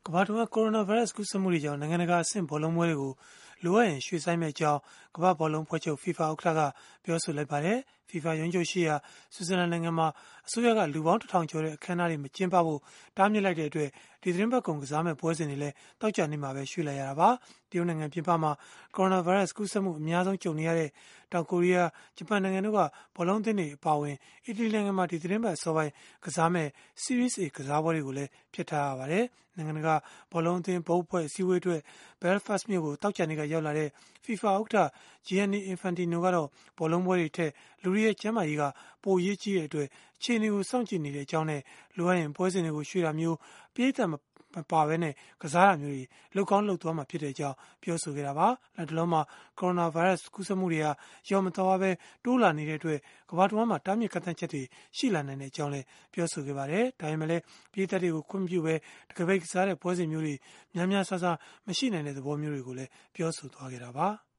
ကမ္ဘာတဝန်းကိုရိုနာဗိုင်းရပ်စ်ကူးစက်မှုတွေကြောင့်နိုင်ငံတကာအဆင့်ဘောလုံးပွဲတွေကိုလိုအပ်ရင်ရွှေ့ဆိုင်းမယ့်အကြောင်းကမ္ဘာ့ဘောလုံးဖွဲ့ချုပ် FIFA ဥက္ကဋ္ဌကပြောဆိုလိုက်ပါတယ်။ FIFA ရုံးချုပ်ရှိရာဆွစ်ဇာလန်နိုင်ငံမှာအစိုးရကလူပေါင်း1000ကျော်တဲ့အခမ်းအနားတွေမကျင်းပဖို့တားမြစ်လိုက်တဲ့အတွက်ဒီသီတင်းပတ်ကုန်ကစားမယ့်ပွဲစဉ်တွေလည်းသောကြာနေ့မှာပဲရွှေ့လိုက်ရတာပါ။ တရုတ်နိုင်ငံပြင်ပမှာကိုရိုနာဗိုင်းရပ်စ်ကူးစက်မှုအများဆုံးကြုံနေရတဲ့တောင်ကိုရီးယား၊ဂျပန်နိုင်ငံတို့ကဘောလုံးအသင်းတွေအပါအဝင်အီတလီနိုင်ငံမှာဒီသီတင်းပတ်အစောပိုင်းကစားမယ့် Series A ကစားပွဲတွေကိုလည်းဖျက်ထားရပါတယ်။ နိုင်ငံတကာဘောလုံးအသင်းဘုတ်အဖွဲ့အစည်းအဝေးအတွက် Belfast မြို့ကိုသောကြာနေ့ကရောက်လာတဲ့ FIFA ဥက္ကဋ္ဌ Gianni Infantino ကတော့ဘောလုံးပွဲတွေထက်လူတွေရဲ့ကျန်းမာရေးကပိုအရေးကြီးတဲ့အတွက်အခြေအနေကိုစောင့်ကြည့်နေတဲ့အကြောင်းနဲ့လိုအပ်ရင်ပွဲစဉ်တွေကိုရွှေ့တာမျိုးပရိသတ်မပါဘဲကစားတာမျိုးတွေလုပ်ကောင်းလုပ်သွားမှာဖြစ်ကြောင်းပြောဆိုခဲ့တာပါ။လတ်တလောမှာကိုရိုနာဗိုင်းရပ်စ်ကူးစက်မှုတွေကလျော့မသွားဘဲတိုးလာနေတဲ့အတွက်ကမ္ဘာတဝန်းမှာတားမြစ်ကန့်သတ်ချက်တွေရှိလာနိုင်တဲ့အကြောင်းလည်းပြောဆိုခဲ့ပါတယ်။ဒါပေမဲ့လည်းပရိသတ်တွေကိုခွင့်မပြုဘဲတကပိတ်ကစားတဲ့ပွဲစဉ်မျိုးတွေများများစားစားမရှိနိုင်တဲ့သဘောမျိုးတွေကိုလည်းပြောဆိုသွားခဲ့တာပါ။